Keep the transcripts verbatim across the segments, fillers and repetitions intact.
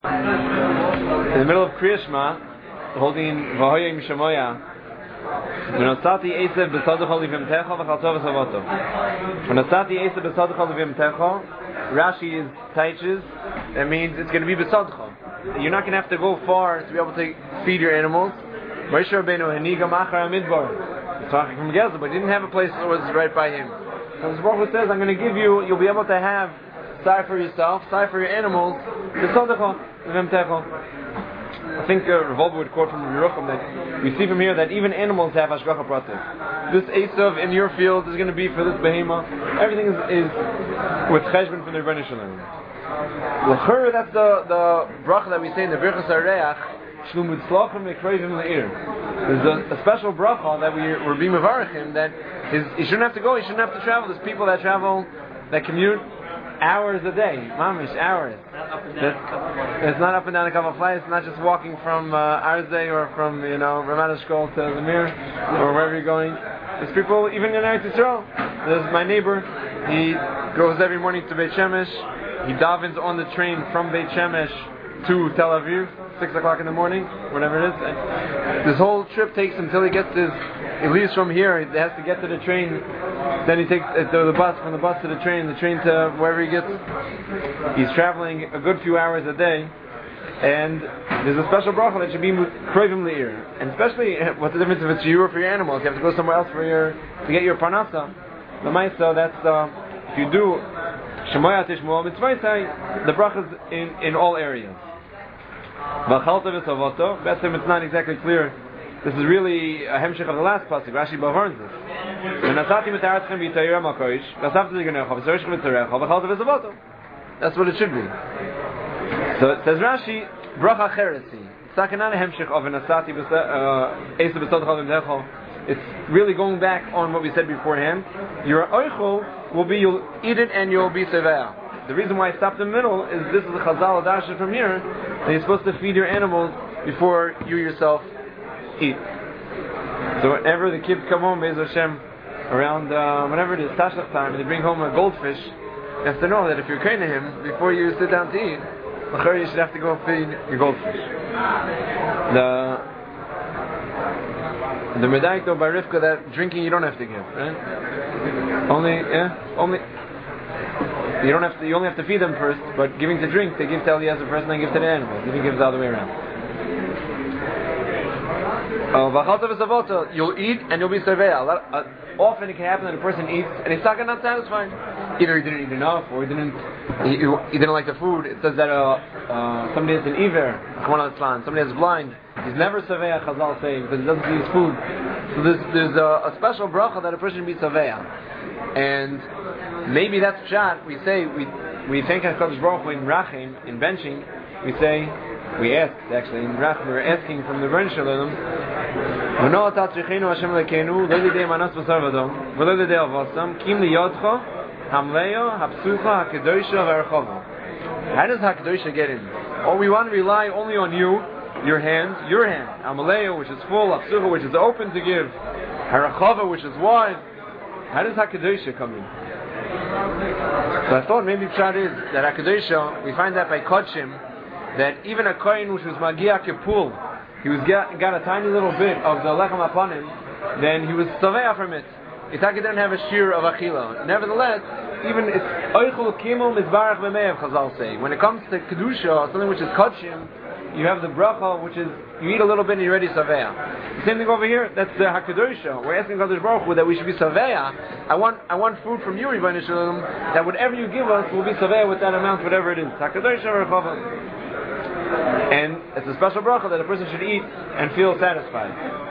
In the middle of Kriya Shema, holding V'hoyim Shemoya, V'nosati Esav b'saducha livimtecha v'chaltov v'savoto. V'nosati Esav b'saducha livimtecha, Rashi is teaches, that means it's going to be b'saducha. You're not going to have to go far to be able to feed your animals. Moshe Rabbeinu haniga machar hamidbar. He's talking from Gezer, but he didn't have a place that was right by him. So the Baruch Hu says, I'm going to give you, you'll be able to have side for yourself, side for your animals, b'saducha livimtecha. I think uh, Revolver would quote from Yerucham that we see from here that even animals have hashgacha pratis. This Esav in your field is going to be for this behema. Everything is, is with cheshbon from the Rebbeinu Shalom. L'chur, that's the the bracha that we say in the Birchas Hareach. Shlu mitzlachem ekroivim le'ir. There's a, a special bracha that we we're being mevarachim that his, he shouldn't have to go. He shouldn't have to travel. There's people that travel, that commute hours a day, mamish hours. It's not up and down a couple of flights. It's not just walking from uh, Arzeh or from you know Ramat Eshkol to Lemir or wherever you're going. There's people even in Eretz Yisrael. There's my neighbor. He goes every morning to Beit Shemesh. He davens on the train from Beit Shemesh to Tel Aviv, six o'clock in the morning, whatever it is. And this whole trip takes him until he gets his. He leaves from here. He has to get to the train. Then he takes uh, the, the bus, from the bus to the train, the train to wherever he gets. He's traveling a good few hours a day, and there's a special bracha that should be kroivim le'ir. And especially, what's the difference if it's you or for your animals? You have to go somewhere else for your to get your parnasa. The ma'isa, that's uh, if you do shemoya tishmo mitzvah, the brachas in in all areas. V'chalta v'savoto. Betzim, it's not exactly clear. This is really a hemshech of the last pasuk. Rashi bavarns this. That's what it should be. So it says Rashi, bracha cheresi. It's not a hemshech of an asati esa b'sod chalim decho. It's really going back on what we said beforehand. Your oichel will be, you'll eat it and you'll be sevea. The reason why I stopped in the middle is this is a chazal adasha from here, that you're supposed to feed your animals before you yourself eat. So whenever the kids come home, Be'ez Hashem, around uh, whenever it is Tashlach time, and they bring home a goldfish, you have to know that if you're kind to him before you sit down to eat, you should have to go feed your goldfish. The the Medaik by Rivka, that drinking you don't have to give, right? Only, yeah, only. You don't have to. You only have to feed them first, but giving to drink, they give to Eliezer first, and then give to the animals. They don't give the other way around. Uh, you'll eat and you'll be sevea. Uh, often it can happen that a person eats and he's not satisfied. Either he didn't eat enough, or he didn't he, he didn't like the food. It says that uh, uh, somebody has an iver, somebody that's blind. He's never sevea, Chazal say, because he doesn't see his food. So there's, there's a, a special bracha that a person should be sevea. And maybe that's pshat. We say, we we thank HaKadosh Baruch Hu in Rachim, in benching, we say, we ask, actually, in Rachim, we're asking from the Rebbeinu Shalom, how does HaKadosh get in? Or we want to rely only on you, your hand, your hand, Amaleyo, which is full, Hapsucha, which is open to give, Harachava, which is wide. How does HaKadosh come in? So I thought maybe pshat is that HaKadosh, we find that by Kodshim, that even a kohen which was Magia Kipul, he was got, got a tiny little bit of the lechem aponim, then he was savea from it. Itaki didn't have a shear of achila. Nevertheless, even it's oichul kimul mizbarach b'me'ev, Chazal say. When it comes to kedusha, something which is kodshim, you have the bracha, which is you eat a little bit and you're ready savea. The same thing over here. That's the hakadosha. We're asking Kadosh Baruch Hu that we should be savea. I want, I want food from you, Rebbeinu Shalom, that whatever you give us will be savea with that amount, whatever it is. Hakadosha v'rachava. And it's a special bracha that a person should eat and feel satisfied.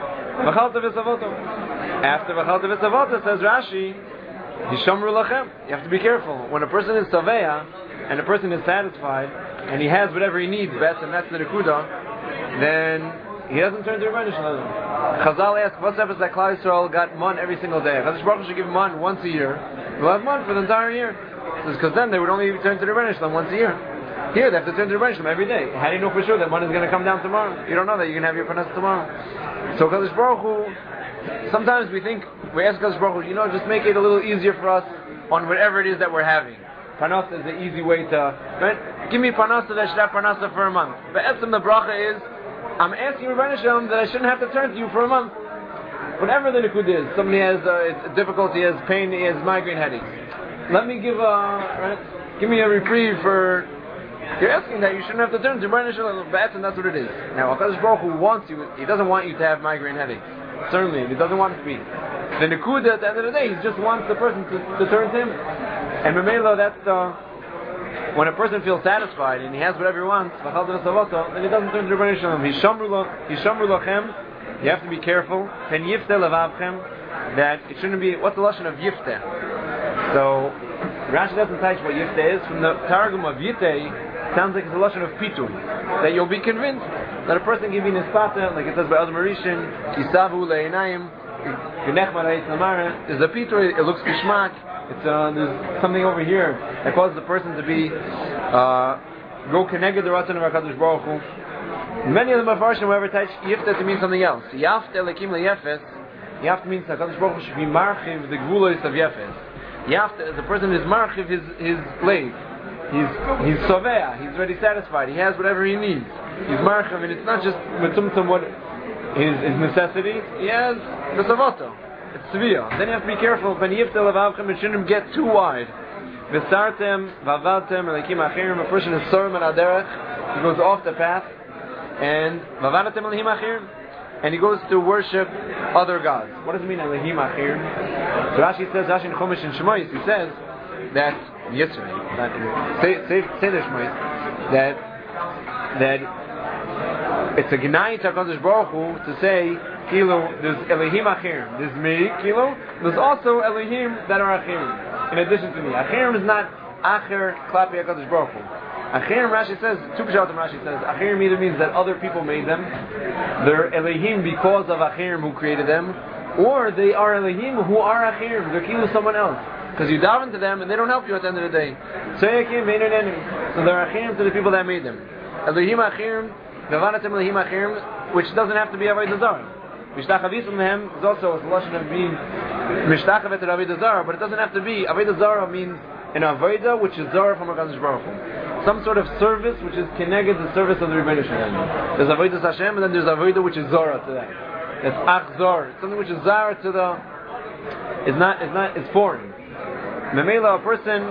After V'chalta v'savoto, says Rashi, Hishamru lachem. You have to be careful. When a person is savea and a person is satisfied and he has whatever he needs, best, and that's the nekuda, then he doesn't turn to Rebbeinu Shalom. Chazal asks, what's up if that Klal Yisrael got man every single day? If Kadosh Baruch Hu should give man once a year, we'll have man for the entire year. Because then they would only turn to the Rebbeinu Shalom once a year. Here they have to turn to the Rebbeinu Shalom every day. How do you know for sure that one is going to come down tomorrow? You don't know that you're going to have your panas tomorrow. So Kadosh Baruch Hu, sometimes we think, we ask Kadosh Baruch Hu, you know, just make it a little easier for us on whatever it is that we're having. Parnasa is the easy way to, right? Give me Parnasa that I should have Parnasa for a month. But Etzem, the bracha is, I'm asking Rebbeinu Shalom that I shouldn't have to turn to you for a month. Whatever the nikud is, somebody has uh, difficulty, has pain, he has migraine headaches. Let me give a, right? Give me a reprieve for, you're asking that you shouldn't have to turn to Rebbeinu Shalom, but that's what it is. Now, HaKadosh Baruch Hu wants you, he doesn't want you to have migraine headaches. Certainly, he doesn't want it to be. The nikud at the end of the day, he just wants the person to, to turn to him. And Memelo, that's the, when a person feels satisfied and he has whatever he wants, then he doesn't turn to Rebbeinu Shalom. Hishamru lochem. You have to be careful. Pen yifteh levavchem, that it shouldn't be. What's the lashon of yifteh? So Rashi doesn't touch what yifteh is. From the targum of yifteh, sounds like it's a lashon of pitur, that you'll be convinced that a person can be nispata, like it says by Adam Arishin, Yisavu le'inayim, Gnechma le'etz namara. There's a pitur. It looks kishmak. It's uh, there's something over here that causes the person to be uh, go connected the ratzon of HaKadosh Baruch Hu. Many of the mafarshim, however, touch yifta to mean something else. Yafta lekim leyefes. Yafta means that HaKadosh Baruch Hu should be marchiv the gvulos of yefes. Yafta, the person is marchiv his his slave. He's he's sovea. He's already satisfied. He has whatever he needs. He's marchiv, and it's not just mitzumtum what his his necessity. He has besavoto. It's severe. Then you have to be careful. When yifta levavchem, it shouldn't get too wide. V'sartem vavaltem lekim achirim. A person is sorim al derech. He goes off the path. And vavadatem elihim achirim, and he goes to worship other gods. What does it mean elihim achirim? So Rashi says, Rashi in Chumash and Shmois, he says that yesterday, say say say the Shmois, that that it's a gnai to HaKadosh Baruch Hu to say kilo there's elihim achirim, there's me kilo, there's also elihim that are achirim in addition to me. Achirim is not acher klapi HaKadosh Baruch Hu. Achirim, Rashi says, two Pshatim Rashi says, Achirim either means that other people made them, they're Elohim because of Achirim who created them, or they are Elohim who are Achirim, they're kilu someone else. Because you dive into them and they don't help you at the end of the day. So they're Achirim to the people that made them. Elohim Achirim, Gavanatim Elohim Achirim, which doesn't have to be Avodah Zarah. Mishtachavim Mehem is also a solution of being Mishtachavet to Avodah Zarah, but it doesn't have to be. Avodah Zarah means an Avodah which is Zarah from HaKadosh Baruch Hu. Some sort of service which is connected to the service of the Rebbeinu Shalom. There's Avodah Hashem, and then there's Avodah which is Zara to that. It's Ach Zor. It's something which is Zara to the. It's not. It's not. It's foreign. Memela, a person,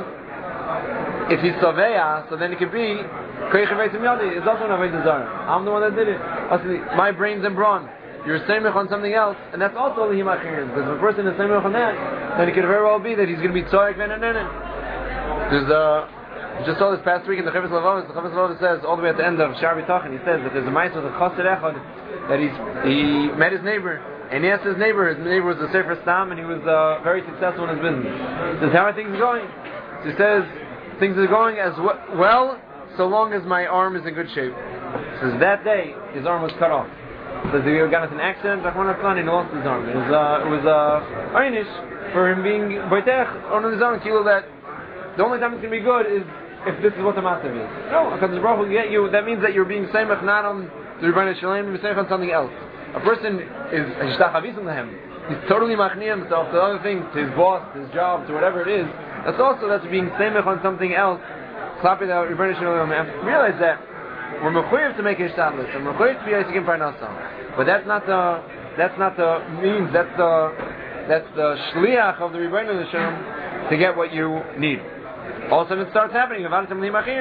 if he's Saveya, so then it could be Kreichem Veitzim Yadi. It's also an Avodah Zara. I'm the one that did it. My brains and brawn. You're Semech on something else, and that's also Lihim Achirim. Because if a person is Semech on that, then it could very well be that he's going to be Tzorik Venenenen. There's a. We just saw this past week in the Chavis Lavavis. The Chavis Lavavis says all the way at the end of Shar B'Tachin, he says that there's a mice with a Chassid Echad that he's, he met his neighbor, and he asked his neighbor. His neighbor was a Sefer Stam, and he was uh, very successful in his business. He says, "How are things going?" So he says, "Things are going as well, so long as my arm is in good shape." He says that day his arm was cut off. He says he got into an accident, and he lost his arm. It was uh, it was uh, einish for him being boitech on his arm. Kilo that the only time it's going to be good is if this is what the matzah is. No, because the Baruch will get you, that means that you're being samech not on the Rebbeinu Shalom, you're samech on something else. A person is hishtachavim to him. He's totally machniah himself to other things, to his boss, to his job, to whatever it is. That's also that's being samech on something else. Klapi the Rebbeinu Shalom. Realize that we're mechuyev to make hishtadlus, and we're mechuyev to be yisikim parnasa. But that's not the that's not the means. That's the that's the shliach of the Rebbeinu Shalom to get what you need. All of a sudden it starts happening. Hashem,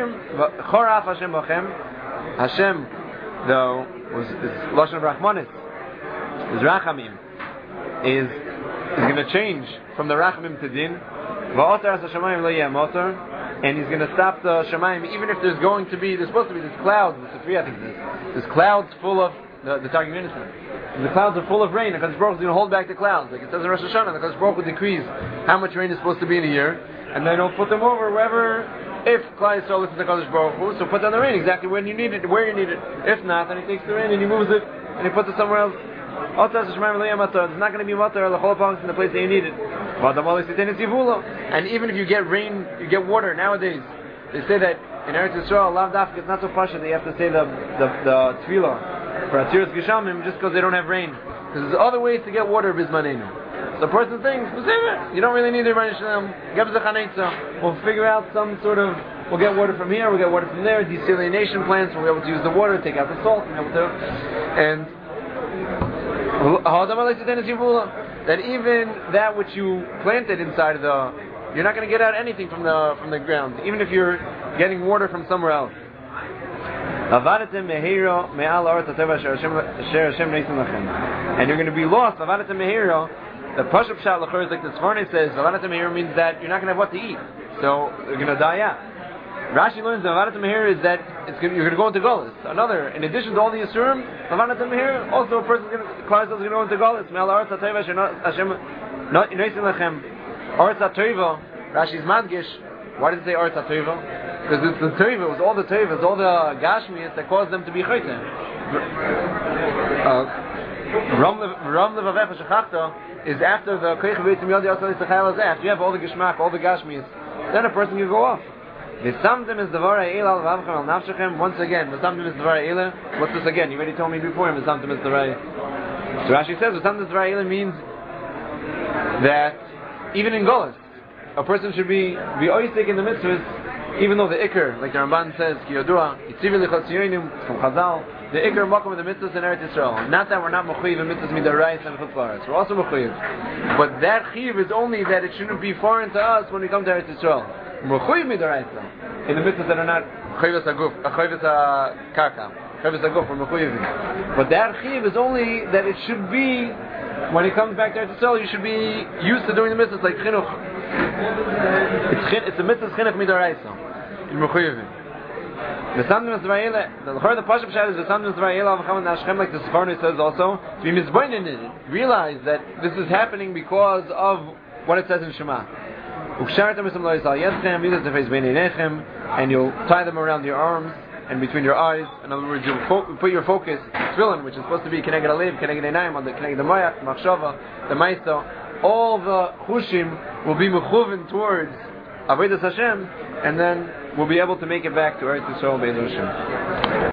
Hashem, though, was is Lashon of Rachmanis, is Rachamim, is is going to change from the Rachamim to Din. And he's going to stop the Shemaim, even if there's going to be, there's supposed to be this cloud, the Sifri I think it is, there's clouds full of, the, the Targum Unison, and the clouds are full of rain, because Baruch is going to hold back the clouds, like it says in Rosh Hashanah, because Baruch will decrease how much rain is supposed to be in a year, and then he'll put them over wherever, if Klal Yisrael listens to Kadosh Baruch Hu, so put down the rain exactly when you need it, where you need it. If not, then he takes the rain and he moves it, and he puts it somewhere else. Also, there's not going to be matar the whole in the place that you need it. And even if you get rain, you get water nowadays. They say that in Eretz Yisrael, Lav Dafka, it's not so pasha that you have to say the the, the tefillah for Atziras Geshamim just because they don't have rain. Because there's other ways to get water bismanenu. The person thinks, you don't really need the Rebbeinu Shalom. We'll figure out some sort of, we'll get water from here, we'll get water from there, desalination plants, we'll be able to use the water, take out the salt, we'll be able to, and that even that which you planted inside of the, you're not going to get out anything from the from the ground, even if you're getting water from somewhere else. And you're going to be lost. The Pashup Pshat L'chor is like the Sforno says, means that you're not going to have what to eat, so you're going to die out. Rashi learns that Lavadat Mehir is that it's going, you're going to go into Golis. Another, in addition to all the Yisurim, Lavadat Mehir, also a person is going to, Klal Yisrael is going to go into Golis. Me'al Aretz HaTova Hashem not Yinosim Lechem. Aretz HaTova, Rashi's Madgish. Why did it say Aretz HaTova? Because it's the Tova, it was all the Tova, it's all the Gashmias that caused them to be Chayte. Ram Levavecha Shechachta is after the Koich Veitzim Yodi Yosel Yitzchayel Azeh. After you have all the Geshmak, all the Gashmias, then a person can go off. V'samdim is Devar Ha'el al Vavchem al Nafshechem. Once again, V'samdim is Devar Ha'el. What's this again? You already told me before. V'samdim is Devar. So Rashi says V'samdim is Devar Ha'el means that even in Golis, a person should be be oisik in the mitzvahs, even though the Iker, like the Ramban says, Ki Yodua, Yitzivim L'Chotziyonim from Chazal, the Iker Makom of the mitzvahs in Eretz Yisrael. Not that we're not mechuyev in mitzvahs midaraisa and chutz la'aretz. We're also mechuyev, but that chiyuv is only that it shouldn't be foreign to us when we come to Eretz Yisrael. Mechuyev midaraisa in the mitzvahs that are not chayvus haguf, chayvus karka, chayvus haguf. We're mechuyev, but that chiyuv is only that it should be when it comes back to Eretz Yisrael. You should be used to doing the mitzvahs like chinuch. It's it's a mitzvah chinuch midaraisa in mechuyev. The Samdim Israel, the the Pashup Pshat is the Samdim Israel of Chama Nashchem, like the Sforno says also, to be mizboinen in it. Realize that this is happening because of what it says in Shema. And you'll tie them around your arms and between your eyes. In other words, you'll fo- put your focus, Tefillin, which is supposed to be Keneged Alev, Keneged Einayim, on the Keneged the Moyach, Machshava, the Maisto. All the Chushim will be mechuven towards Avodas Hashem, and then we'll be able to make it back to Eretz Yisrael Be'ez Hashem.